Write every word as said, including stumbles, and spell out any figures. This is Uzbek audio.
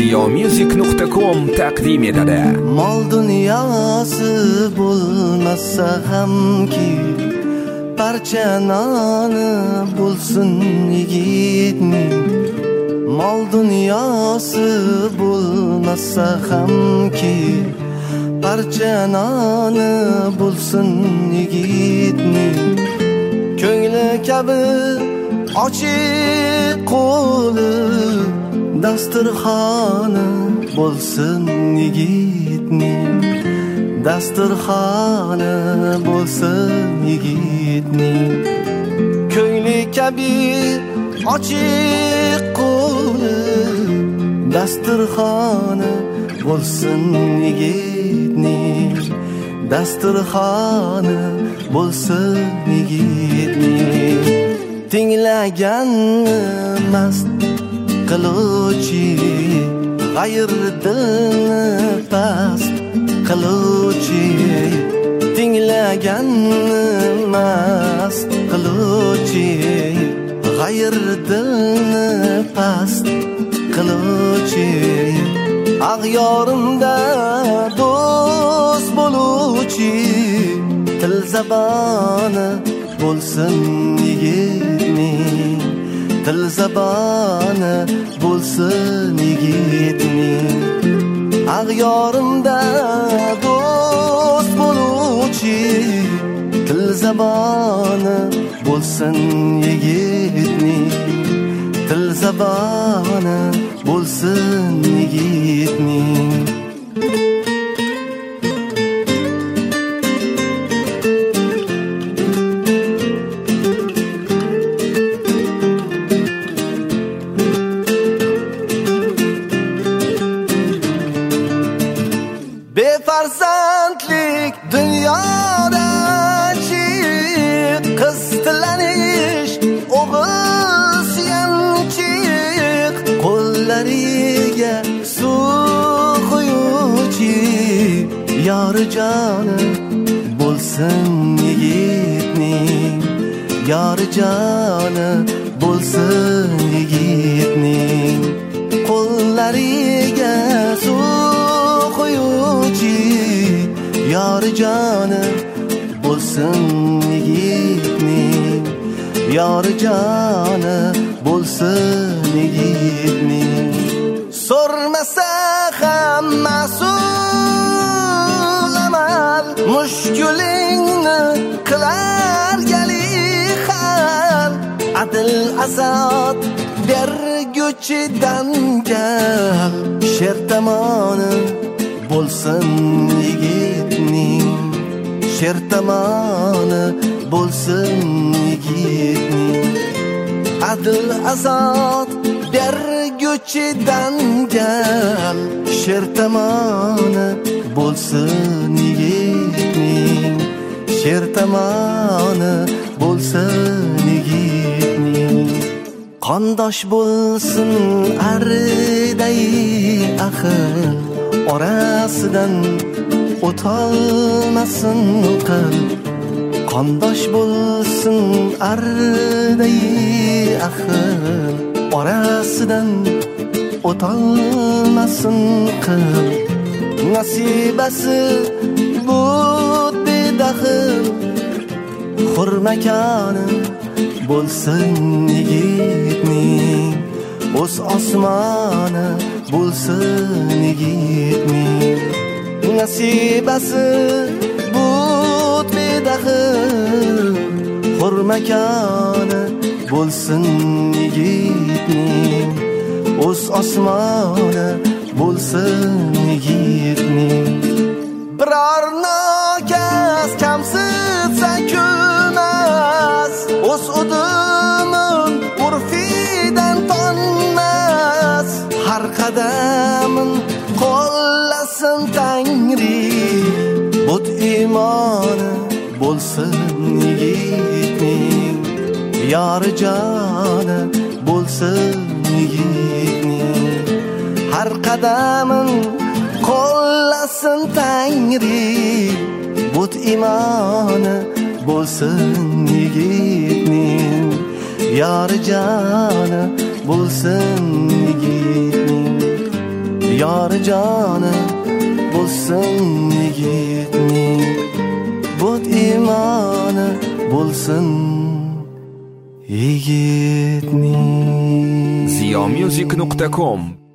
Audiomusic nuqta com taqdim etadi. Mol dunyosi bo'lmasa hamki, parcha noni bo'lsin yigitning. Mol dunyosi bo'lmasa hamki, parcha noni bo'lsin yigitning. Ko'ngli kabi ochiq qo'li, dasturxoni bo'lsin yigitning. Dasturxoni bo'lsin yigitning. Ko'ngli kabi ochiq qo'li, dasturxoni bo'lsin yigitning. Dasturxoni bo'lsin yigitning. Tinglagan mast qiluvchi, g'ayr dilni past qiluvchi. Tinglagan mast qiluvchi, g'ayr dilni past qiluvchi. Ag'yorimda do'st bo'luvchi, til zaboni bo'lsin yigitning. Til zaboni bo'lsin yigitning. Ag'yorimda do'st bo'luvchi, til zaboni bo'lsin yigitning. Til zaboni bo'lsin yigitning. Befarzandlik dunyodan chiq, qiz tilanish o'g'il suyanchiq. Qo'llariga suv quyuvchi, yori joni bo'lsin yigitning. Yori joni bo'lsin yigitning. Qo'llariga suv quyuvchi, yori joni bo'lsin yigitning. Yori joni bo'lsin yigitning. So'rmasa ham mas'ul amal, mushkulingni qilar gali hal. Adil azod berguchi dangal, sher tomoni bo'lsin yigitning. Sher tomoni bo'lsin yigitning. Adil azod berguchi dangal, sher tomoni bo'lsin yigitning. Sher tomoni bo'lsin yigitning. Qondosh bo'lsin ariday aql, orasidan o'tolmasin qil. Qondosh bo'lsin ariday aql, orasidan o'tolmasin qil. Nasibasi bu bedaxil, hurmakoni bo'lsin yigitning. O'z osmoni bo'lsin yigitning. Nasibasi but bedaxil, hurmakoni bo'lsin yigitning. O'z osmoni bo'lsin yigitning. Biror nokas kamsitsa kulmas, o'z udumin urfidan tonmas. Har qadamin qo'llasin Tangri, but imoni bo'lsin yigitning. Yori joni bo'lsin yigitning. Har qadamin qo'llasin Tangri, but imoni bo'lsin yigitning. Yori joni bo'lsin yigitning. yori joni bo'lsin yigitning, bot imoni bo'lsin yigitning. ziyo music nuqta com